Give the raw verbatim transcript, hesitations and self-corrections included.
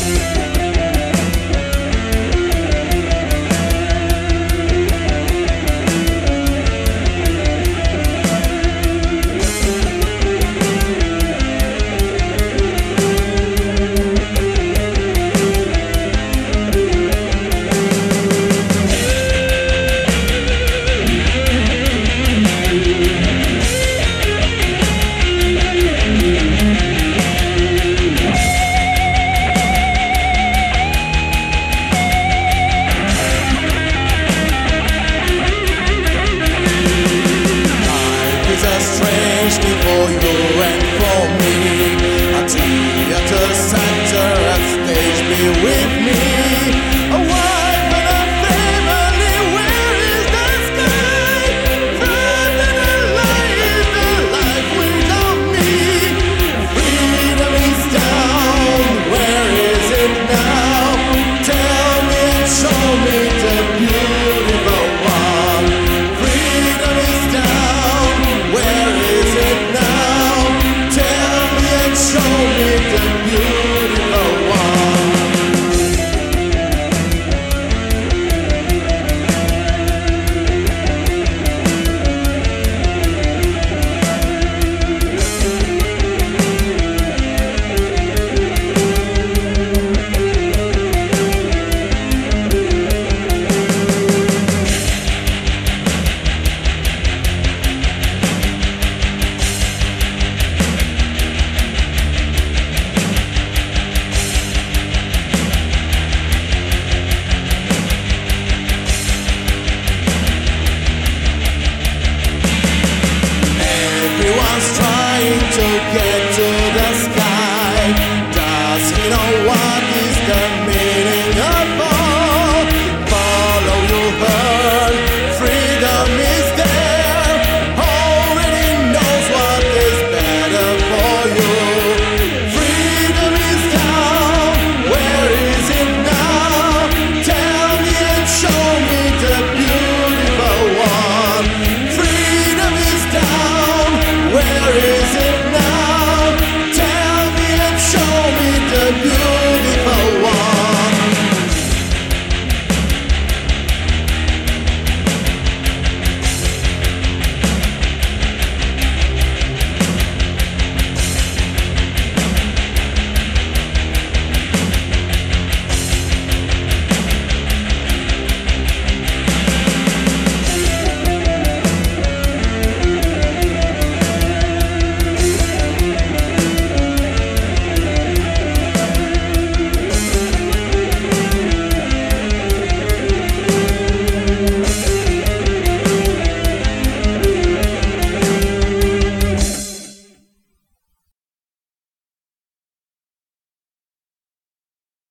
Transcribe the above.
For you and for me, a theater center, a stage be with me, a wife and a family. Where is the sky? Further than life, the life without me. Freedom is down. Where is it now? Tell me and show me the beautiful one. Freedom is down. Where is it now? Tell me and show me the beautiful one. Everyone's trying to get to the sky. Does he know what is the